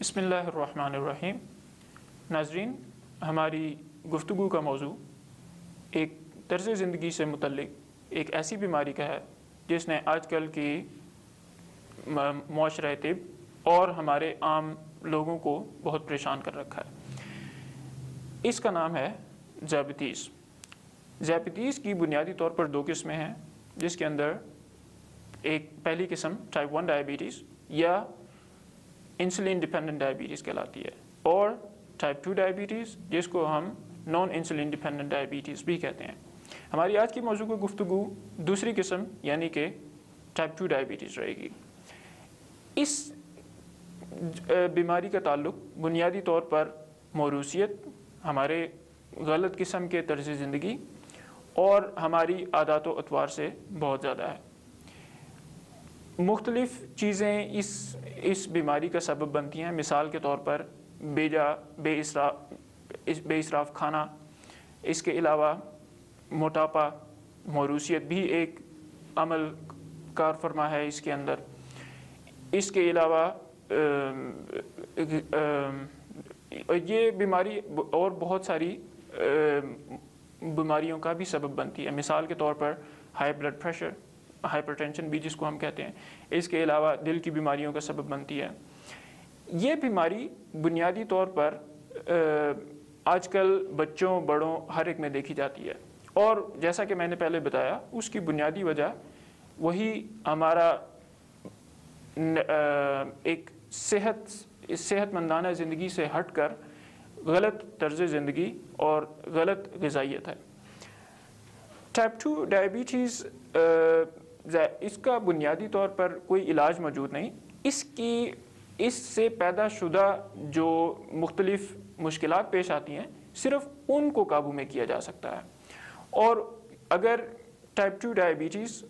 بسم اللہ الرحمن الرحیم۔ ناظرین، ہماری گفتگو کا موضوع ایک طرز زندگی سے متعلق ایک ایسی بیماری کا ہے جس نے آج کل کی معاشرہ طب اور ہمارے عام لوگوں کو بہت پریشان کر رکھا ہے۔ اس کا نام ہے ذیابیطیز۔ ذیابیطیز کی بنیادی طور پر دو قسمیں ہیں، جس کے اندر ایک پہلی قسم ٹائپ 1 ڈائبٹیز یا انسولین ڈیپینڈنٹ ڈائبٹیز کہلاتی ہے، اور ٹائپ 2 ڈائبٹیز جس کو ہم نان انسولین ڈیپینڈنٹ ڈائبٹیز بھی کہتے ہیں۔ ہماری آج کی موضوع کی گفتگو دوسری قسم یعنی کہ ٹائپ 2 ڈائبٹیز رہے گی۔ اس بیماری کا تعلق بنیادی طور پر موروثیت، ہمارے غلط قسم کے طرز زندگی اور ہماری عادات و اطوار سے بہت زیادہ ہے۔ مختلف چیزیں اس بیماری کا سبب بنتی ہیں، مثال کے طور پر بے اسراف کھانا، اس کے علاوہ موٹاپا، موروثیت بھی ایک عمل کار فرما ہے اس کے اندر۔ اس کے علاوہ یہ بیماری اور بہت ساری بیماریوں کا بھی سبب بنتی ہے، مثال کے طور پر high blood pressure, hypertension بھی جس کو ہم کہتے ہیں۔ اس کے علاوہ دل کی بیماریوں کا سبب بنتی ہے۔ یہ بیماری بنیادی طور پر آج کل بچوں بڑوں ہر ایک میں دیکھی جاتی ہے، اور جیسا کہ میں نے پہلے بتایا اس کی بنیادی وجہ وہی ہمارا ایک صحت مندانہ زندگی سے ہٹ کر غلط طرز زندگی اور غلط غذائیت ہے۔ ٹائپ 2 ڈائبٹیز اس کا بنیادی طور پر کوئی علاج موجود نہیں۔ اس سے پیدا شدہ جو مختلف مشکلات پیش آتی ہیں صرف ان کو قابو میں کیا جا سکتا ہے، اور اگر ٹائپ 2 ڈائبٹیز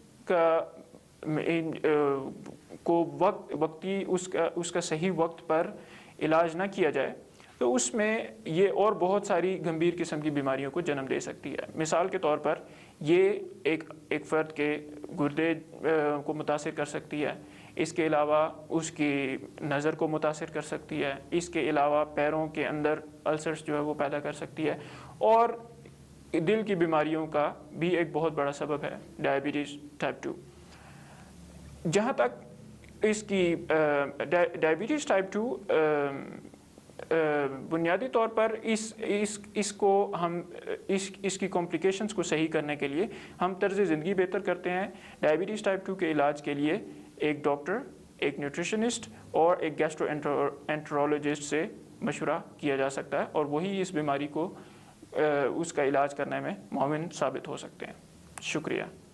کو وقتی اس کا صحیح وقت پر علاج نہ کیا جائے تو اس میں یہ اور بہت ساری گمبھیر قسم کی بیماریوں کو جنم دے سکتی ہے۔ مثال کے طور پر یہ ایک فرد کے گردے کو متاثر کر سکتی ہے، اس کے علاوہ اس کی نظر کو متاثر کر سکتی ہے، اس کے علاوہ پیروں کے اندر السرز جو ہے وہ پیدا کر سکتی ہے، اور دل کی بیماریوں کا بھی ایک بہت بڑا سبب ہے ڈائبٹیز ٹائپ 2۔ جہاں تک اس کی ڈائبٹیز ٹائپ 2 بنیادی طور پر اس کو ہم اس کی کمپلیکیشنز کو صحیح کرنے کے لیے ہم طرز زندگی بہتر کرتے ہیں۔ ڈائبٹیز ٹائپ 2 کے علاج کے لیے ایک ڈاکٹر، ایک نیوٹریشنسٹ اور ایک گیسٹرو انٹرولوجسٹ سے مشورہ کیا جا سکتا ہے، اور وہی اس بیماری کو اس کا علاج کرنے میں معاون ثابت ہو سکتے ہیں۔ شکریہ۔